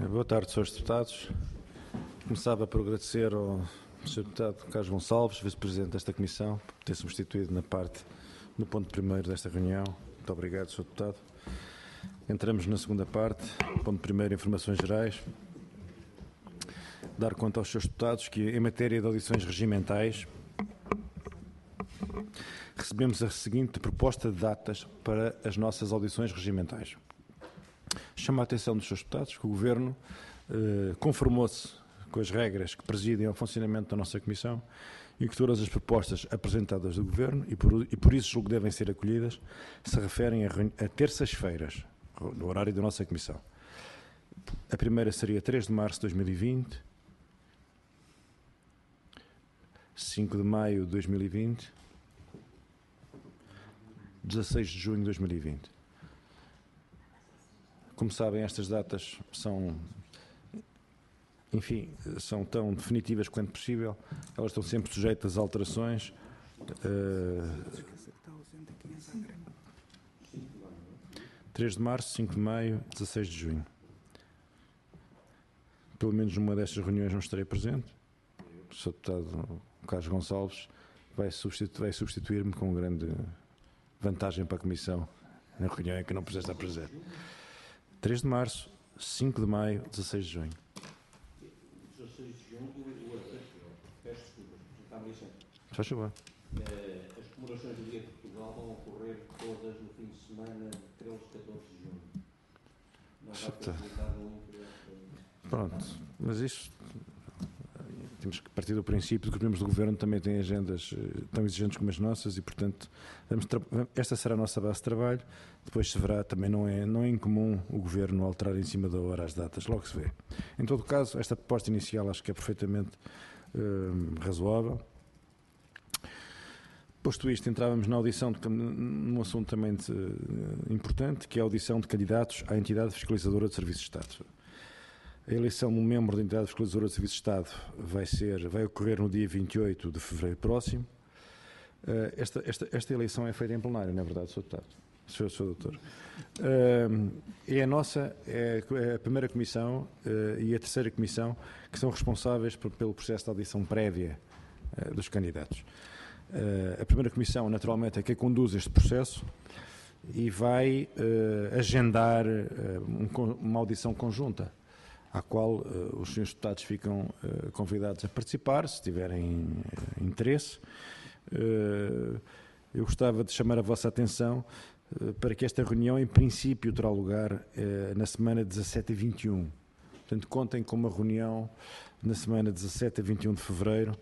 Boa tarde, senhores deputados. Começava por agradecer ao Sr. Deputado Carlos Gonçalves, Vice-Presidente desta Comissão, por ter substituído no ponto primeiro desta reunião. Muito obrigado, Sr. Deputado. Entramos na segunda parte, ponto primeiro, informações gerais. Dar conta aos Srs. Deputados que, em matéria de audições regimentais, recebemos a seguinte proposta de datas para as nossas audições regimentais. Chama a atenção dos Srs. Deputados que o Governo conformou-se com as regras que presidem ao funcionamento da nossa Comissão e que todas as propostas apresentadas do Governo, e por isso julgo que devem ser acolhidas, se referem a terças-feiras, no horário da nossa Comissão. A primeira seria 3 de março de 2020, 5 de maio de 2020, 16 de junho de 2020. Como sabem, estas datas são tão definitivas quanto possível. Elas estão sempre sujeitas a alterações. 3 de março, 5 de maio, 16 de junho. Pelo menos numa destas reuniões não estarei presente. O Sr. Deputado Carlos Gonçalves vai substituir-me com grande vantagem para a Comissão na reunião em que não precisa estar presente. 3 de março, 5 de maio, 16 de junho. 16 de junho, peço desculpas, está a licença. Faz favor. As comemorações do Dia de Portugal vão ocorrer todas no fim de semana de 13 e 14 de junho. Não vai ter possibilidade de Pronto, mas isso temos que partir do princípio de que os membros do Governo também têm agendas tão exigentes como as nossas e, portanto, esta será a nossa base de trabalho. Depois se verá, também não é incomum o Governo alterar em cima da hora as datas, logo se vê. Em todo caso, esta proposta inicial acho que é perfeitamente razoável. Posto isto, entrávamos na audição num assunto também importante, que é a audição de candidatos à entidade fiscalizadora de Serviços de Estado. A eleição de um membro da entidade fiscalizadora de Serviços de Estado vai ocorrer no dia 28 de fevereiro próximo. Esta eleição é feita em plenário, não é verdade, Sr. Deputado? Sr. Doutor. É a primeira comissão e a terceira comissão que são responsáveis pelo processo de audição prévia dos candidatos. A primeira comissão, naturalmente, é quem conduz este processo e vai agendar uma audição conjunta, à qual os senhores deputados ficam convidados a participar, se tiverem interesse. Eu gostava de chamar a vossa atenção para que esta reunião, em princípio, terá lugar na semana 17 e 21. Portanto, contem com uma reunião na semana 17 a 21 de fevereiro,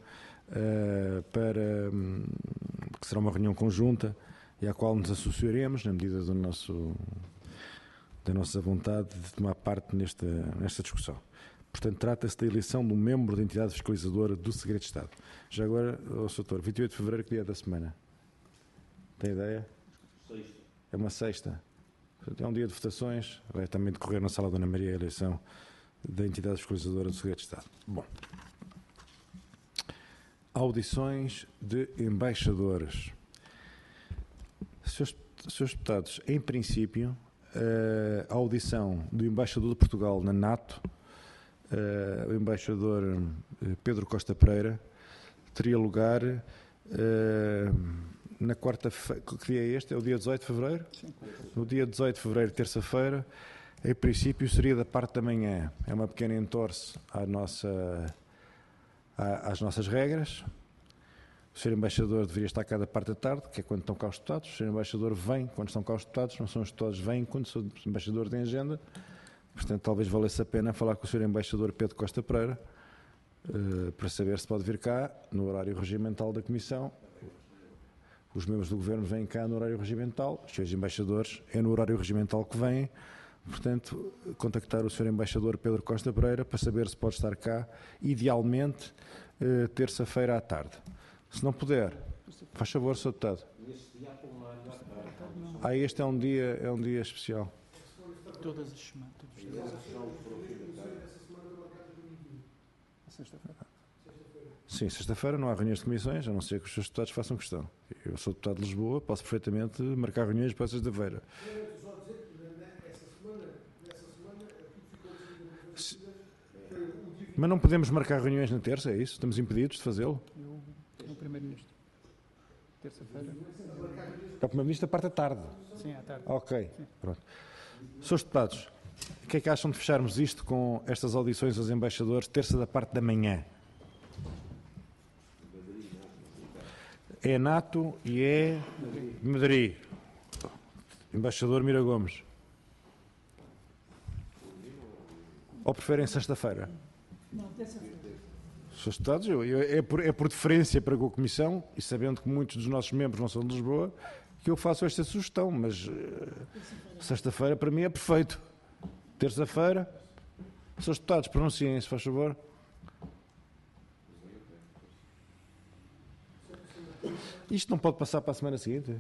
que será uma reunião conjunta e à qual nos associaremos, na medida da nossa vontade de tomar parte nesta discussão. Portanto, trata-se da eleição de um membro da entidade fiscalizadora do Segredo de Estado. Já agora, Sr. Doutor, 28 de fevereiro, que dia é da semana? Tem ideia? Sexta. É uma sexta. Portanto, é um dia de votações. Vai também decorrer na Sala Dona Maria a eleição da entidade fiscalizadora do Segredo de Estado. Bom. Audições de embaixadores. Senhores deputados, em princípio, a audição do embaixador de Portugal na NATO, o embaixador Pedro Costa Pereira, teria lugar na quarta-feira. Que dia é este? É o dia 18 de fevereiro? Sim. No dia 18 de fevereiro, terça-feira, em princípio seria da parte da manhã. É uma pequena entorse às nossas regras. O Sr. Embaixador deveria estar cá da parte da tarde, que é quando estão cá os deputados. O Sr. Embaixador vem quando estão cá os deputados, não são os deputados vêm quando o Sr. Embaixador tem agenda. Portanto, talvez valesse a pena falar com o Sr. Embaixador Pedro Costa Pereira para saber se pode vir cá no horário regimental da Comissão. Os membros do Governo vêm cá no horário regimental, os Srs. Embaixadores é no horário regimental que vêm. Portanto, contactar o Sr. Embaixador Pedro Costa Pereira para saber se pode estar cá, idealmente, terça-feira à tarde. Se não puder, faz favor, Sr. Deputado. Este é um dia especial. Todas as semanas. Sexta-feira. Sim, sexta-feira não há reuniões de comissões, a não ser que os seus deputados façam questão. Eu sou deputado de Lisboa, posso perfeitamente marcar reuniões para sexta-feira. Mas não podemos marcar reuniões na terça, é isso? Estamos impedidos de fazê-lo? O Primeiro-Ministro. Terça-feira. O Primeiro-Ministro parte da tarde. Sim, à tarde. Ok, pronto. Senhores deputados, o que é que acham de fecharmos isto com estas audições aos embaixadores, terça da parte da manhã? É NATO e é Madrid. Embaixador Mira Gomes. Ou preferem sexta-feira? Não, terça-feira. Senhores deputados, é por deferência para com a Comissão, e sabendo que muitos dos nossos membros não são de Lisboa, que eu faço esta sugestão, mas sexta-feira para mim é perfeito. Terça-feira, senhores deputados, pronunciem-se, faz favor. Isto não pode passar para a semana seguinte?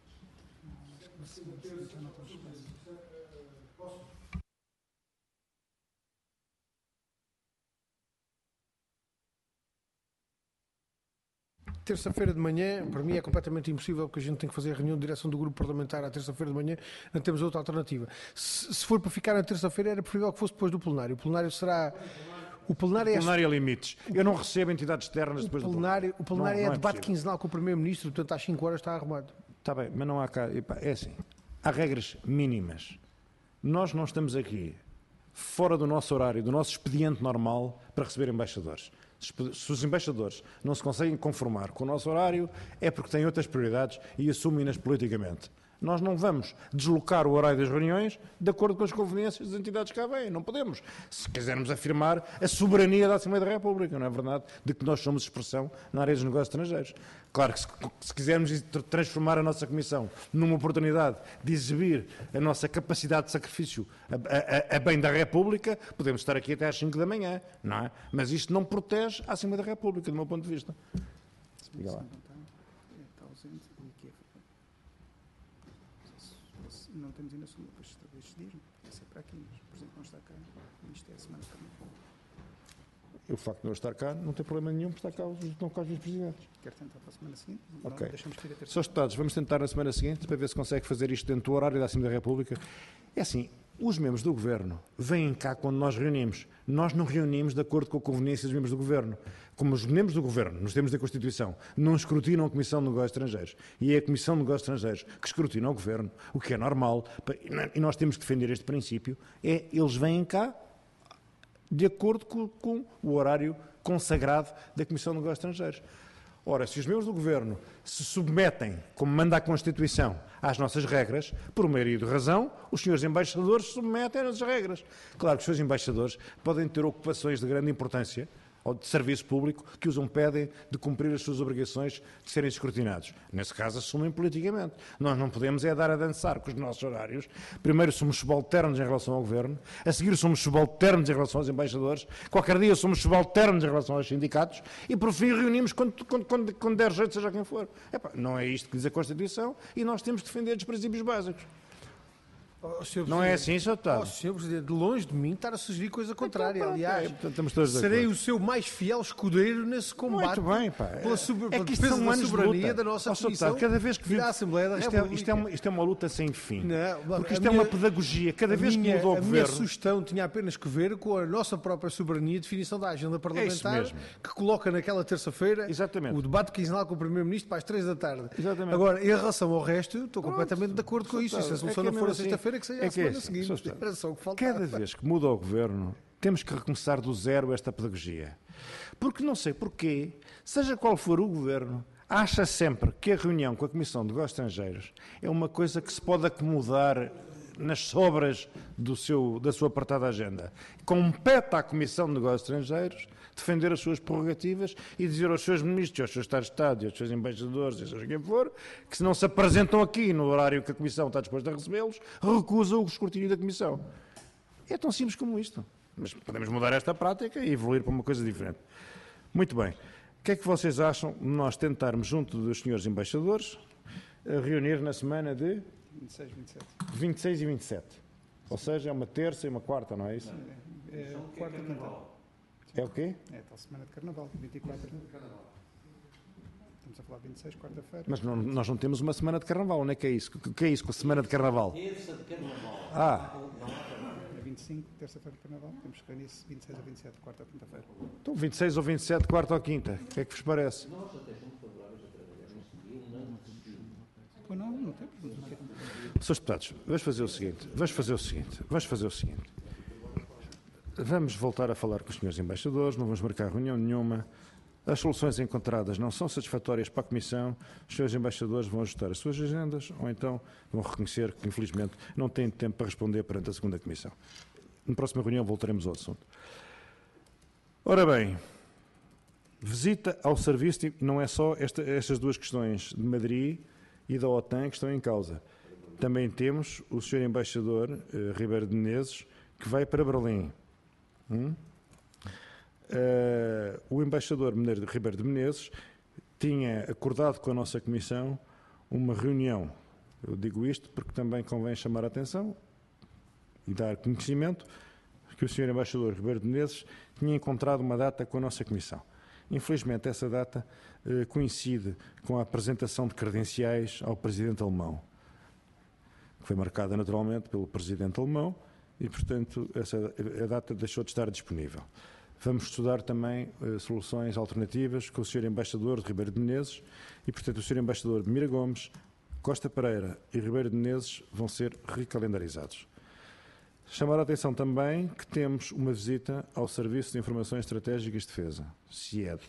Terça-feira de manhã, para mim é completamente impossível, porque a gente tem que fazer a reunião de direção do grupo parlamentar à terça-feira de manhã, não temos outra alternativa. Se for para ficar na terça-feira, era preferível que fosse depois do plenário. O plenário será... O plenário é limites. Eu não recebo entidades externas depois do plenário. O plenário é debate quinzenal com o Primeiro-Ministro, portanto às 5 horas está arrumado. Está bem, mas não há cá... É assim, há regras mínimas. Nós não estamos aqui fora do nosso horário, do nosso expediente normal para receber embaixadores. Se os embaixadores não se conseguem conformar com o nosso horário, é porque têm outras prioridades e assumem-nas politicamente. Nós não vamos deslocar o horário das reuniões de acordo com as conveniências das entidades que cá vêm. Não podemos. Se quisermos afirmar a soberania da Assembleia da República, não é verdade? De que nós somos expressão na área dos negócios estrangeiros. Claro que se quisermos transformar a nossa Comissão numa oportunidade de exibir a nossa capacidade de sacrifício a bem da República, podemos estar aqui até às 5 da manhã, não é? Mas isto não protege a Assembleia da República, do meu ponto de vista. Diga lá. Está ausente e que não temos ainda segunda para estes dias, é sempre aqui, mas o Presidente não está cá, isto é a semana também. O facto de não estar cá não tem problema nenhum, porque estão cá os vice-presidentes. Quero tentar para a semana seguinte, Ok. Não deixamos ter a terça. Senhores deputados, vamos tentar na semana seguinte para ver se consegue fazer isto dentro do horário da Assembleia da República. É assim, os membros do Governo vêm cá quando nós reunimos. Nós não reunimos de acordo com a conveniência dos membros do Governo. Como os membros do Governo, nos termos da Constituição, não escrutinam a Comissão de Negócios Estrangeiros, e é a Comissão de Negócios Estrangeiros que escrutina o Governo, o que é normal, e nós temos que defender este princípio, eles vêm cá de acordo com o horário consagrado da Comissão de Negócios Estrangeiros. Ora, se os membros do Governo se submetem, como manda a Constituição, às nossas regras, por maioria de razão, os senhores embaixadores se submetem às regras. Claro que os senhores embaixadores podem ter ocupações de grande importância, ou de serviço público, que os impedem de cumprir as suas obrigações de serem escrutinados. Nesse caso, assumem politicamente. Nós não podemos dar a dançar com os nossos horários. Primeiro somos subalternos em relação ao Governo, a seguir somos subalternos em relação aos embaixadores, qualquer dia somos subalternos em relação aos sindicatos e, por fim, reunimos quando der jeito, seja quem for. Não é isto que diz a Constituição e nós temos que defender os princípios básicos. Não é assim, Sr. Deputado? Sr. Presidente, de longe de mim estar a sugerir coisa contrária. Então, aliás, estamos todos de serei acordo. o seu mais fiel escudeiro nesse combate. Muito bem, pá. Pela É que isto defesa são da anos de soberania luta. da nossa Ó, Sr. Comissão Deputado, cada vez que e da Assembleia da República. Isto é uma luta sem fim. Não, porque isto é uma pedagogia. Cada vez que muda o A minha Governo... sugestão tinha apenas que ver com a nossa própria soberania e definição da agenda parlamentar, mesmo. que coloca naquela terça-feira Exatamente. o debate quinzenal com o Primeiro-Ministro para as 3 da tarde. Exatamente. Agora, em relação ao resto, estou completamente de acordo com isso. E se a solução não for a assim. sexta-feira, que seja a semana seguinte. Era só o que faltava. Cada vez que muda o Governo, temos que recomeçar do zero esta pedagogia. Porque não sei porquê, seja qual for o Governo, acha sempre que a reunião com a Comissão de Negócios Estrangeiros é uma coisa que se pode acomodar nas sobras da sua apertada agenda. Compete à Comissão de Negócios Estrangeiros defender as suas prerrogativas e dizer aos seus ministros, aos seus Estados de Estado, aos seus embaixadores, seja quem for, que se não se apresentam aqui no horário que a Comissão está disposta a recebê-los, recusam o escrutínio da Comissão. É tão simples como isto. Mas podemos mudar esta prática e evoluir para uma coisa diferente. Muito bem. O que é que vocês acham de nós tentarmos, junto dos senhores embaixadores, reunir na semana de 26, 27. 26 e 27? Ou seja, é uma terça e uma quarta, não é isso? É quarta e quinta. É o quê? É tal semana de Carnaval, 24 de Carnaval. Estamos a falar de 26, quarta-feira. Mas nós não temos uma semana de Carnaval. Onde é que é isso? O que é isso com a semana de Carnaval? Terça de Carnaval. Ah, 25, terça-feira para Natal. Temos que reunir-se 26 ou 27, quarta ou quinta-feira. Então, 26 ou 27, quarta ou quinta. O que é que vos parece? Nós até somos favoráveis a trabalhar neste dia, não desistimos. Pois não temos. Senhores deputados, vamos fazer o seguinte. Vamos voltar a falar com os senhores embaixadores, não vamos marcar reunião nenhuma. As soluções encontradas não são satisfatórias para a Comissão, os senhores embaixadores vão ajustar as suas agendas ou então vão reconhecer que, infelizmente, não têm tempo para responder perante a segunda Comissão. Na próxima reunião voltaremos ao assunto. Ora bem, visita ao serviço, não é só estas duas questões de Madrid e da OTAN que estão em causa. Também temos o senhor embaixador Ribeiro de Menezes, que vai para Berlim. O embaixador Ribeiro de Menezes tinha acordado com a nossa Comissão uma reunião. Eu digo isto porque também convém chamar a atenção e dar conhecimento que o senhor embaixador Ribeiro de Menezes tinha encontrado uma data com a nossa Comissão. Infelizmente, essa data coincide com a apresentação de credenciais ao presidente alemão, que foi marcada naturalmente pelo presidente alemão e, portanto, a data deixou de estar disponível. Vamos estudar também soluções alternativas com o Sr. Embaixador de Ribeiro de Menezes e, portanto, o Sr. Embaixador de Mira Gomes, Costa Pereira e Ribeiro de Menezes vão ser recalendarizados. Chamar a atenção também que temos uma visita ao Serviço de Informações Estratégicas de Defesa, SIED.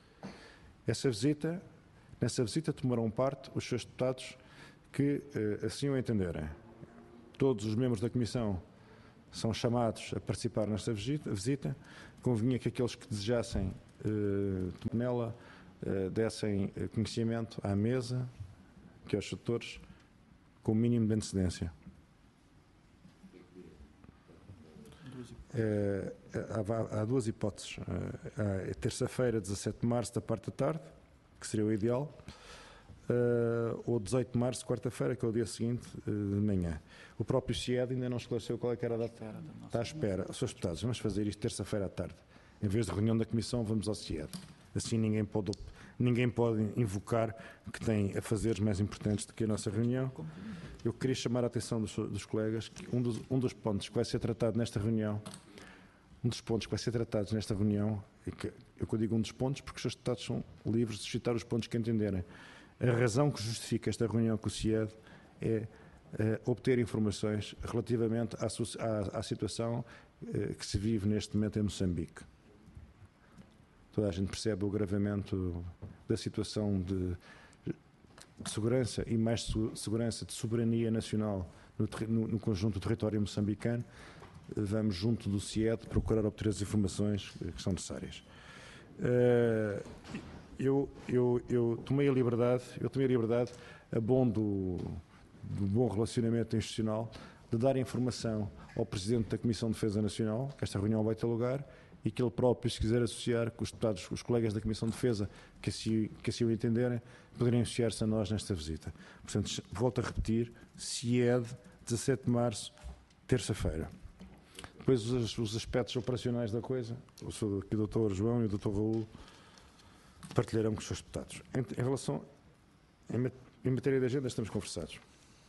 Nessa visita tomarão parte os seus deputados que assim o entenderem. Todos os membros da Comissão são chamados a participar nesta visita. Convinha que aqueles que desejassem nela dessem conhecimento à mesa, que aos setores, com o mínimo de antecedência. Há duas hipóteses. A terça-feira, 17 de março, da parte da tarde, que seria o ideal, ou 18 de março, quarta-feira, que é o dia seguinte de manhã. O próprio CIED ainda não esclareceu qual é que era a data. Está à espera. Senhores deputados, vamos fazer isto terça-feira à tarde. Em vez de reunião da Comissão, vamos ao CIED. Assim ninguém pode invocar que tem afazeres mais importantes do que a nossa reunião. Eu queria chamar a atenção dos colegas que um dos pontos que vai ser tratado nesta reunião, eu digo um dos pontos porque os seus deputados são livres de citar os pontos que entenderem. A razão que justifica esta reunião com o CIED é obter informações relativamente à situação que se vive neste momento em Moçambique. Toda a gente percebe o agravamento da situação de segurança e mais segurança de soberania nacional no conjunto do território moçambicano. Vamos, junto do CIED, procurar obter as informações que são necessárias. Eu tomei a liberdade, a bom do bom relacionamento institucional, de dar informação ao Presidente da Comissão de Defesa Nacional, que esta reunião vai ter lugar, e que ele próprio, se quiser associar com os deputados, os colegas da Comissão de Defesa, que assim o entenderem, poderem associar-se a nós nesta visita. Portanto, volto a repetir, CIED, 17 de março, terça-feira. Depois os aspectos operacionais da coisa, aqui o Dr. João e o Dr. Raul partilharão com os seus deputados. Em relação, em matéria de agenda, estamos conversados.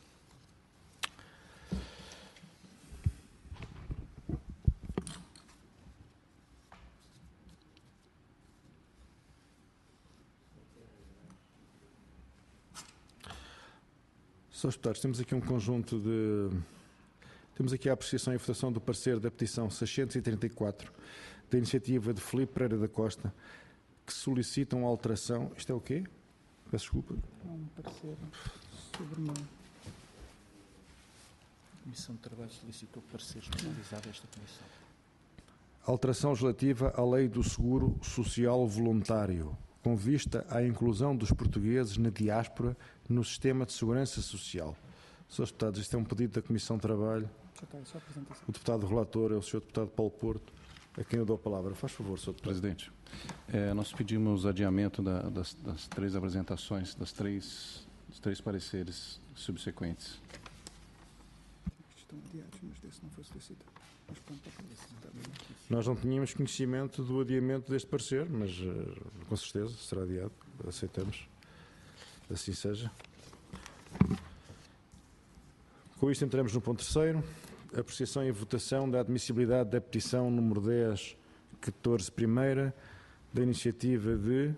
Senhores deputados, temos aqui um conjunto de... Temos aqui a apreciação e votação do parecer da petição 634 da iniciativa de Filipe Pereira da Costa, que solicitam a alteração... Isto é o quê? Peço desculpa. É um parecer sobre uma... A Comissão de Trabalho solicitou parecer especializado a esta Comissão. Alteração relativa à Lei do Seguro Social Voluntário, com vista à inclusão dos portugueses na diáspora no sistema de segurança social. Senhores deputados, isto é um pedido da Comissão de Trabalho. Só apresentação. O deputado relator é o Sr. Deputado Paulo Porto, a quem eu dou a palavra. Faz favor, Sr. Deputado. Presidente, nós pedimos adiamento das três apresentações, dos três pareceres subsequentes. Estão adiados, mas desse não foi solicitado. Mas pronto, está bem. Nós não tínhamos conhecimento do adiamento deste parecer, mas com certeza será adiado. Aceitamos. Assim seja. Com isto entramos no ponto terceiro. apreciação e votação da admissibilidade da petição número 10/14, primeira, da iniciativa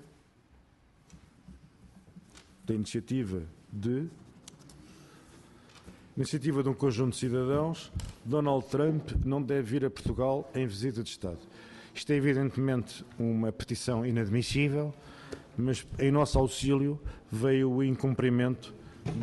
de um conjunto de cidadãos. Donald Trump não deve vir a Portugal em visita de Estado. Isto é evidentemente uma petição inadmissível, mas em nosso auxílio veio o incumprimento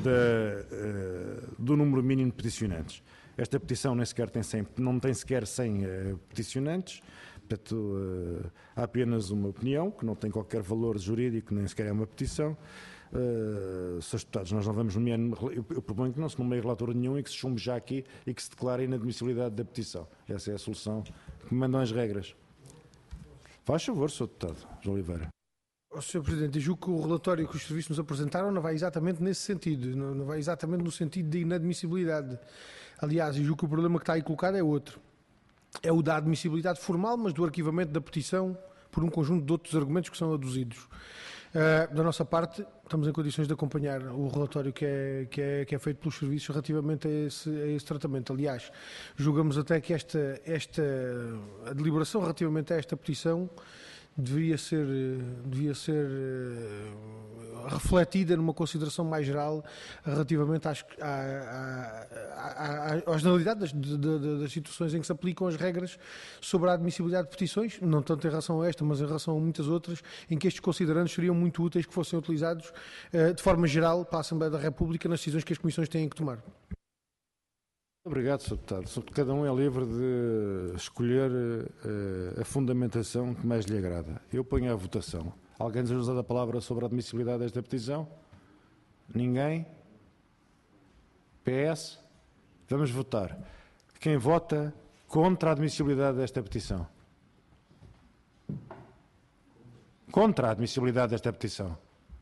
do número mínimo de peticionantes. Esta petição não tem sequer 100 peticionantes, portanto há apenas uma opinião, que não tem qualquer valor jurídico, nem sequer é uma petição. Senhores deputados, nós não vamos nomear, eu proponho que não se nomeie relator nenhum e que se chumbe já aqui e que se declare a inadmissibilidade da petição. Essa é a solução que me mandam as regras. Faz favor, Sr. Deputado João Oliveira. Sr. Presidente, eu julgo que o relatório que os serviços nos apresentaram não vai exatamente nesse sentido, não vai exatamente no sentido de inadmissibilidade. Aliás, eu julgo que o problema que está aí colocado é outro. É o da admissibilidade formal, mas do arquivamento da petição por um conjunto de outros argumentos que são aduzidos. Da nossa parte, estamos em condições de acompanhar o relatório que é feito pelos serviços relativamente a esse tratamento. Aliás, julgamos até que a deliberação relativamente a esta petição devia ser refletida numa consideração mais geral relativamente à generalidade das situações em que se aplicam as regras sobre a admissibilidade de petições, não tanto em relação a esta, mas em relação a muitas outras, em que estes considerandos seriam muito úteis que fossem utilizados de forma geral para a Assembleia da República nas decisões que as comissões têm que tomar. Obrigado, Sr. Deputado. Cada um é livre de escolher a fundamentação que mais lhe agrada. Eu ponho à votação. Alguém nos dá a palavra sobre a admissibilidade desta petição? Ninguém? PS? Vamos votar. Quem vota contra a admissibilidade desta petição? Contra a admissibilidade desta petição?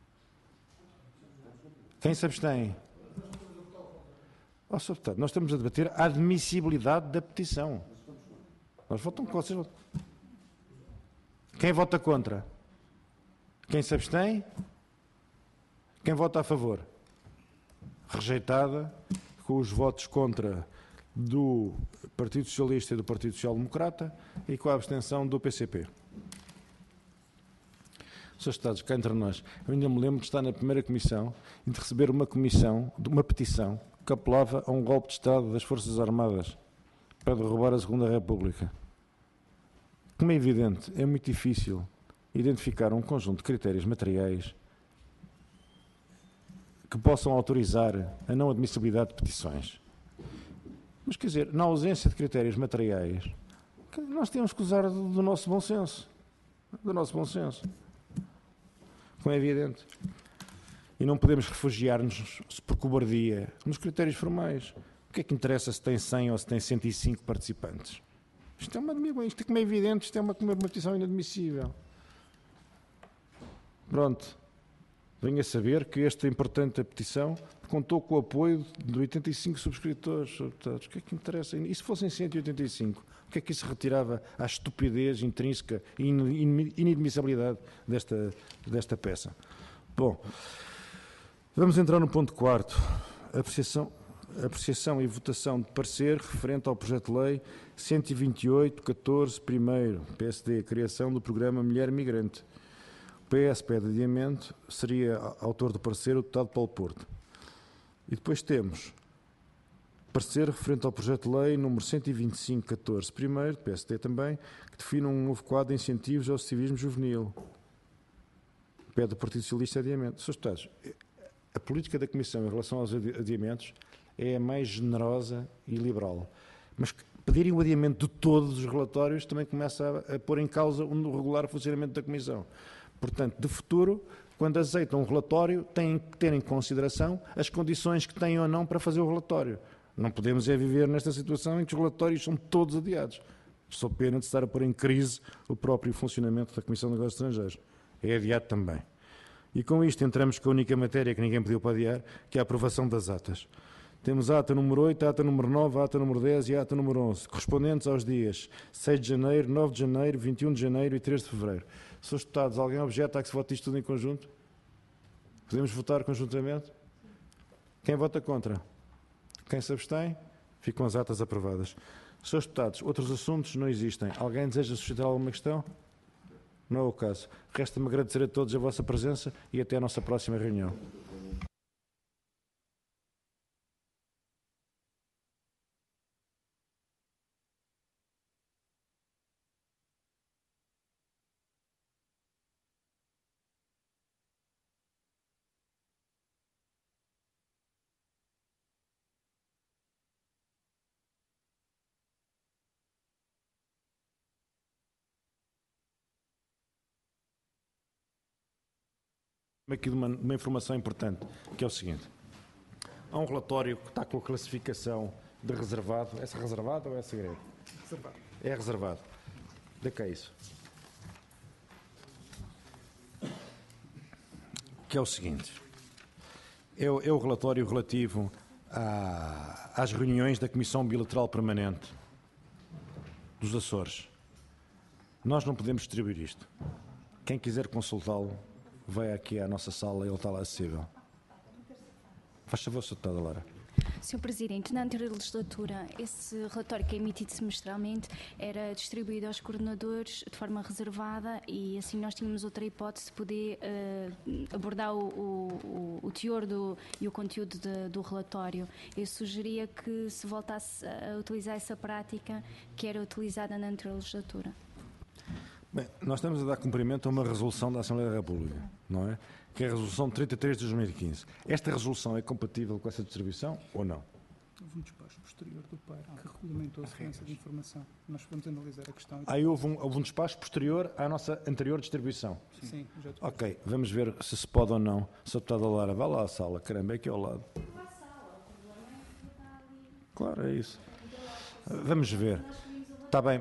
Quem se abstém? Sr. Deputado, nós estamos a debater a admissibilidade da petição. Nós votamos com vocês. Quem vota contra? Quem se abstém? Quem vota a favor? Rejeitada, com os votos contra do Partido Socialista e do Partido Social Democrata e com a abstenção do PCP. Srs. Deputados, cá entre nós, eu ainda me lembro de estar na primeira comissão e de receber uma petição que apelava a um golpe de Estado das Forças Armadas para derrubar a Segunda República. Como é evidente, é muito difícil identificar um conjunto de critérios materiais que possam autorizar a não admissibilidade de petições. Mas, quer dizer, na ausência de critérios materiais, nós temos que usar do nosso bom senso. Do nosso bom senso. Como é evidente. E não podemos refugiar-nos por cobardia nos critérios formais. O que é que interessa se tem 100 ou se tem 105 participantes? Isto é como é evidente, isto é uma petição inadmissível. Pronto. Venha saber que esta importante petição contou com o apoio de 85 subscritores. O que é que interessa? E se fossem 185? O que é que isso retirava à estupidez intrínseca e inadmissibilidade desta peça? Bom, vamos entrar no ponto 4. Apreciação e votação de parecer referente ao projeto de lei 128/14, primeiro, PSD, criação do programa Mulher Migrante. O PS pede adiamento, seria autor do parecer o deputado Paulo Porto. E depois temos parecer referente ao projeto de lei número 125/14, primeiro, PSD também, que define um novo quadro de incentivos ao civismo juvenil. Pede o Partido Socialista adiamento. Srs. Deputados, a política da Comissão em relação aos adiamentos é a mais generosa e liberal. Mas pedirem o adiamento de todos os relatórios também começa a pôr em causa o regular funcionamento da Comissão. Portanto, de futuro, quando aceitam um relatório, têm que ter em consideração as condições que têm ou não para fazer o relatório. Não podemos viver nesta situação em que os relatórios são todos adiados. Só pena de estar a pôr em crise o próprio funcionamento da Comissão de Negócios Estrangeiros. É adiado também. E com isto entramos com a única matéria que ninguém pediu para adiar, que é a aprovação das atas. Temos a ata número 8, a ata número 9, a ata número 10 e a ata número 11, correspondentes aos dias 6 de janeiro, 9 de janeiro, 21 de janeiro e 3 de fevereiro. Srs. Deputados, alguém objeta a que se vote isto tudo em conjunto? Podemos votar conjuntamente? Quem vota contra? Quem se abstém? Ficam as atas aprovadas. Senhores deputados, outros assuntos não existem. Alguém deseja suscitar alguma questão? Não é o caso. Resta-me agradecer a todos a vossa presença e até a nossa próxima reunião. Aqui de uma informação importante, que é o seguinte. Há um relatório que está com a classificação de reservado. É reservado ou é segredo? Reservado. É reservado. De que é isso? Que é o seguinte. É o relatório relativo às reuniões da Comissão Bilateral Permanente dos Açores. Nós não podemos distribuir isto. Quem quiser consultá-lo, vai aqui à nossa sala e ele está lá acessível. Faz favor, Sr. Deputada Lara. Sr. Presidente, na anterior legislatura, esse relatório que é emitido semestralmente era distribuído aos coordenadores de forma reservada e assim nós tínhamos outra hipótese de poder abordar o teor e o conteúdo do relatório. Eu sugeria que se voltasse a utilizar essa prática que era utilizada na anterior legislatura. Bem, nós estamos a dar cumprimento a uma resolução da Assembleia da República, não é? Que é a resolução 33 de 2015. Esta resolução é compatível com essa distribuição ou não? Houve um despacho posterior do PAR que regulamentou a segurança de informação. Nós vamos analisar a questão. Aí houve um despacho posterior à nossa anterior distribuição. Sim, já te Ok, vamos ver se pode ou não. Sr. Deputada Lara, vá lá à sala, caramba, é aqui ao lado. Claro, é isso. Vamos ver. Está bem.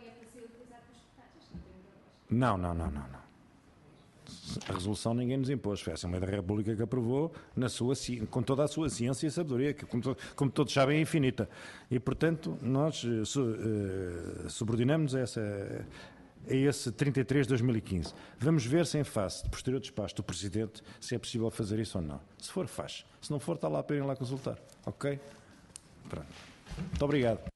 Não. A resolução ninguém nos impôs, foi a Assembleia da República que aprovou com toda a sua ciência e sabedoria, que como todos sabem é infinita. E, portanto, nós subordinamos a esse 33 de 2015. Vamos ver se em face de posterior despacho do Presidente se é possível fazer isso ou não. Se for, faz. Se não for, está lá para irem lá consultar. Ok? Pronto. Muito obrigado.